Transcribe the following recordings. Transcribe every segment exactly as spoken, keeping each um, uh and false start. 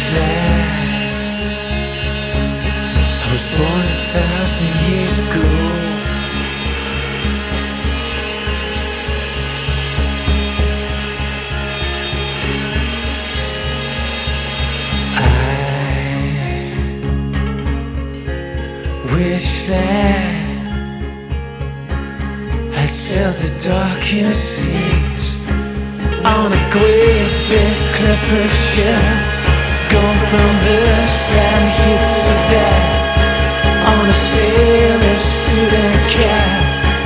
that I was born a thousand years ago. I wish that I'd sail the darkened seas on a great big clipper ship, going from this land here to that, on a sailor suit and cap.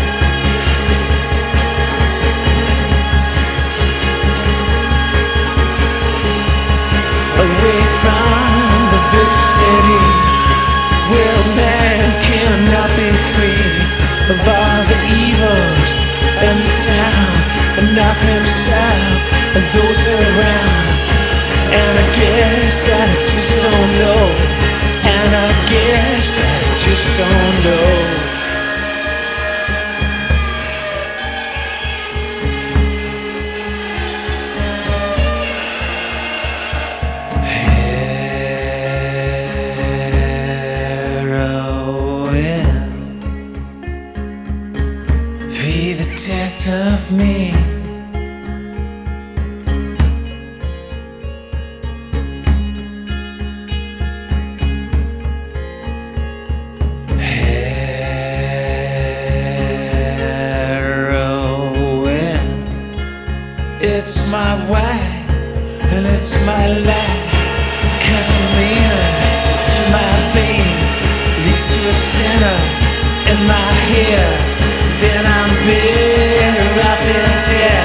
Away from the big city, where man cannot be free of all the evils in this town, and of himself and those around. And I guess that I just don't know, and I guess that I just don't know. Heroin be the death of me. It's my wife and it's my life. Contamina to my vein leads to a sinner in my hair. Then I'm better off than dead.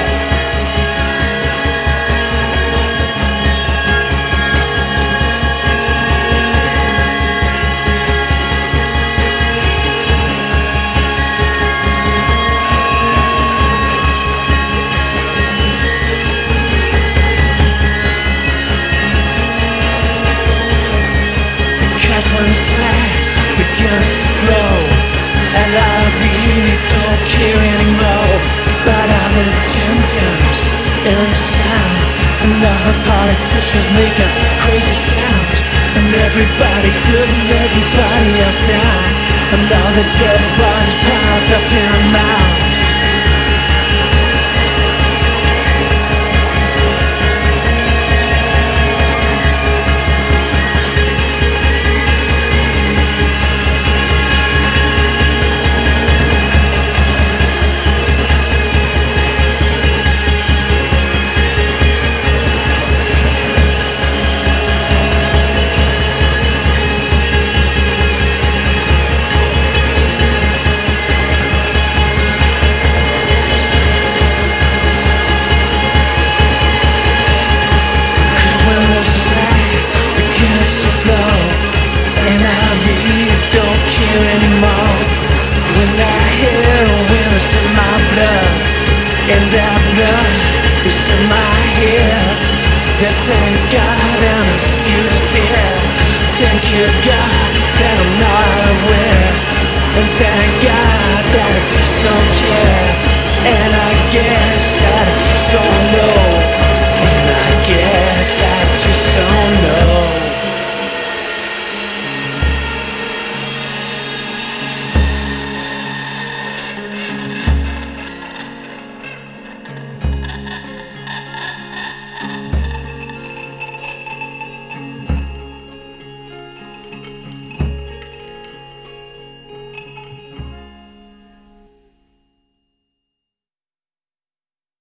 When smack begins to flow, and I really don't care anymore about all the Tim-Tams in this town, and all the politicians making crazy sounds, and everybody putting everybody else down, and all the dead bodies piled up in a mound.